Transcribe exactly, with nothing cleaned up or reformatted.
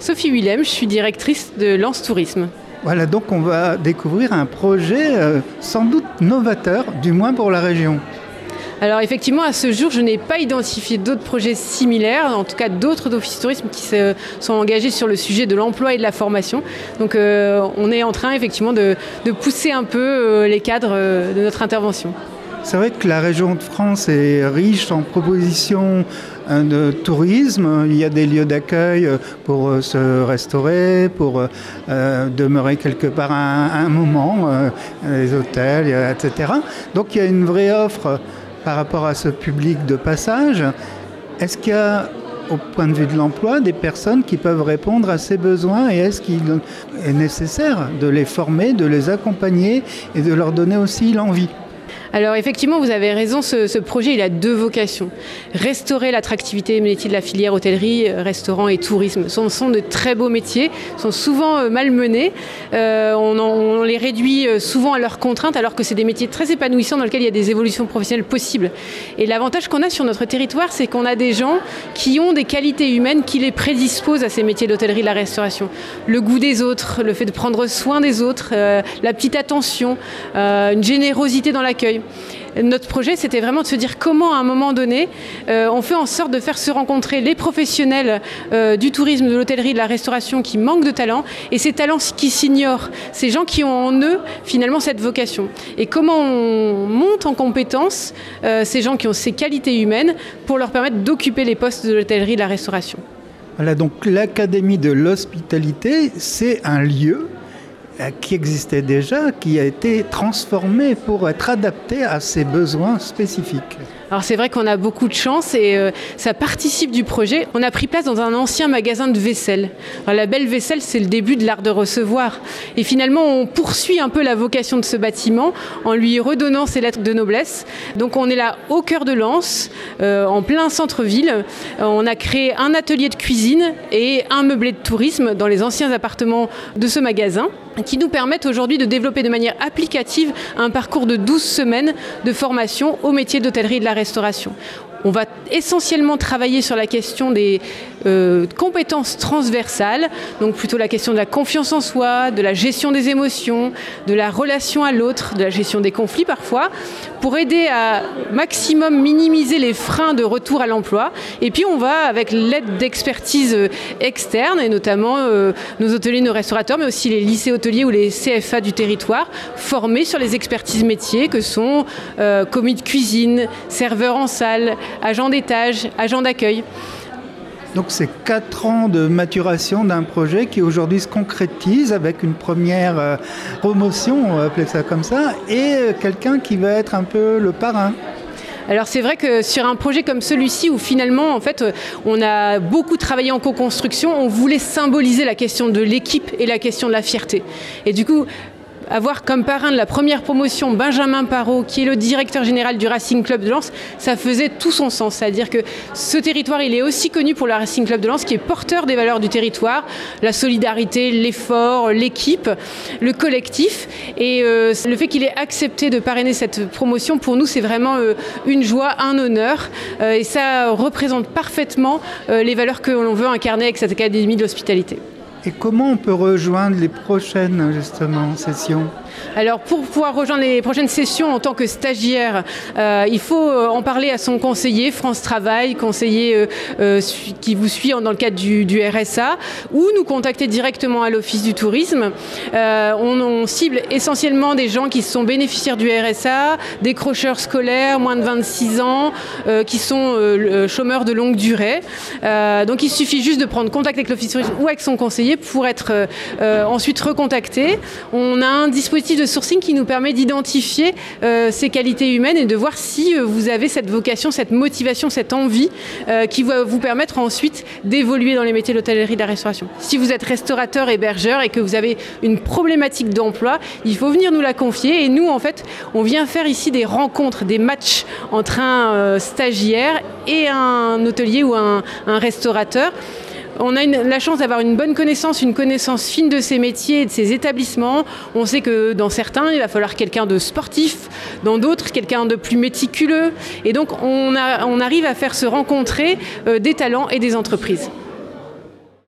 Sophie Willem, je suis directrice de Lens Tourisme. Voilà, donc on va découvrir un projet euh, sans doute novateur, du moins pour la région. Alors effectivement, à ce jour, je n'ai pas identifié d'autres projets similaires, en tout cas d'autres offices de tourisme qui se sont engagés sur le sujet de l'emploi et de la formation. Donc euh, on est en train effectivement de, de pousser un peu euh, les cadres euh, de notre intervention. C'est vrai que la région de France est riche en propositions de tourisme. Il y a des lieux d'accueil pour se restaurer, pour euh, demeurer quelque part un, un moment, euh, les hôtels, et cetera. Donc il y a une vraie offre par rapport à ce public de passage. Est-ce qu'il y a, au point de vue de l'emploi, des personnes qui peuvent répondre à ces besoins et est-ce qu'il est nécessaire de les former, de les accompagner et de leur donner aussi l'envie ? Alors effectivement, vous avez raison, ce, ce projet il a deux vocations. Restaurer l'attractivité des métiers de la filière hôtellerie, restaurant et tourisme. Ce sont de très beaux métiers, sont souvent malmenés. Euh, on, en, on les réduit souvent à leurs contraintes alors que c'est des métiers très épanouissants dans lesquels il y a des évolutions professionnelles possibles. Et l'avantage qu'on a sur notre territoire, c'est qu'on a des gens qui ont des qualités humaines qui les prédisposent à ces métiers d'hôtellerie, de la restauration. Le goût des autres, le fait de prendre soin des autres, euh, la petite attention, euh, une générosité dans l'accueil. Notre projet, c'était vraiment de se dire comment, à un moment donné, euh, on fait en sorte de faire se rencontrer les professionnels euh, du tourisme, de l'hôtellerie, de la restauration qui manquent de talent et ces talents qui s'ignorent, ces gens qui ont en eux, finalement, cette vocation. Et comment on monte en compétence euh, ces gens qui ont ces qualités humaines pour leur permettre d'occuper les postes de l'hôtellerie et de la restauration. Voilà, donc l'Académie de l'hospitalité, c'est un lieu qui existait déjà, qui a été transformé pour être adapté à ses besoins spécifiques. Alors c'est vrai qu'on a beaucoup de chance et euh, ça participe du projet. On a pris place dans un ancien magasin de vaisselle. Alors, la belle vaisselle, c'est le début de l'art de recevoir. Et finalement, on poursuit un peu la vocation de ce bâtiment en lui redonnant ses lettres de noblesse. Donc on est là au cœur de Lens, euh, en plein centre-ville. Euh, on a créé un atelier de cuisine et un meublé de tourisme dans les anciens appartements de ce magasin qui nous permettent aujourd'hui de développer de manière applicative un parcours de douze semaines de formation au métier d'hôtellerie et de la restauration. On va essentiellement travailler sur la question des euh, compétences transversales, donc plutôt la question de la confiance en soi, de la gestion des émotions, de la relation à l'autre, de la gestion des conflits parfois, pour aider à maximum minimiser les freins de retour à l'emploi. Et puis on va, avec l'aide d'expertise externes, et notamment euh, nos hôteliers, nos restaurateurs, mais aussi les lycées hôteliers ou les C F A du territoire, former sur les expertises métiers que sont euh, commis de cuisine, serveurs en salle, agent d'étage, agent d'accueil. Donc c'est quatre ans de maturation d'un projet qui aujourd'hui se concrétise avec une première euh, promotion, on va appeler ça comme ça, et euh, quelqu'un qui va être un peu le parrain. Alors c'est vrai que sur un projet comme celui-ci où finalement en fait on a beaucoup travaillé en co-construction, on voulait symboliser la question de l'équipe et la question de la fierté. Et du coup, avoir comme parrain de la première promotion Benjamin Parot, qui est le directeur général du Racing Club de Lens, ça faisait tout son sens. C'est-à-dire que ce territoire, il est aussi connu pour le Racing Club de Lens, qui est porteur des valeurs du territoire, la solidarité, l'effort, l'équipe, le collectif. Et euh, le fait qu'il ait accepté de parrainer cette promotion, pour nous, c'est vraiment euh, une joie, un honneur. Euh, et ça représente parfaitement euh, les valeurs que l'on veut incarner avec cette Académie de l'hospitalité. Et comment on peut rejoindre les prochaines, justement, sessions ? Alors, pour pouvoir rejoindre les prochaines sessions en tant que stagiaire, euh, il faut en parler à son conseiller, France Travail, conseiller euh, euh, qui vous suit dans le cadre du, du R S A, ou nous contacter directement à l'Office du tourisme. Euh, on, on cible essentiellement des gens qui sont bénéficiaires du R S A, décrocheurs scolaires, moins de vingt-six ans, euh, qui sont euh, chômeurs de longue durée. Euh, donc, il suffit juste de prendre contact avec l'Office du tourisme ou avec son conseiller pour être euh, ensuite recontacté. On a un dispositif de sourcing qui nous permet d'identifier euh, ces qualités humaines et de voir si euh, vous avez cette vocation, cette motivation, cette envie euh, qui va vous permettre ensuite d'évoluer dans les métiers de l'hôtellerie et de la restauration. Si vous êtes restaurateur, hébergeur et que vous avez une problématique d'emploi, il faut venir nous la confier et nous, en fait, on vient faire ici des rencontres, des matchs entre un euh, stagiaire et un hôtelier ou un, un restaurateur. On a une, la chance d'avoir une bonne connaissance, une connaissance fine de ces métiers et de ces établissements. On sait que dans certains, il va falloir quelqu'un de sportif, dans d'autres, quelqu'un de plus méticuleux. Et donc, on, a, on arrive à faire se rencontrer euh, des talents et des entreprises.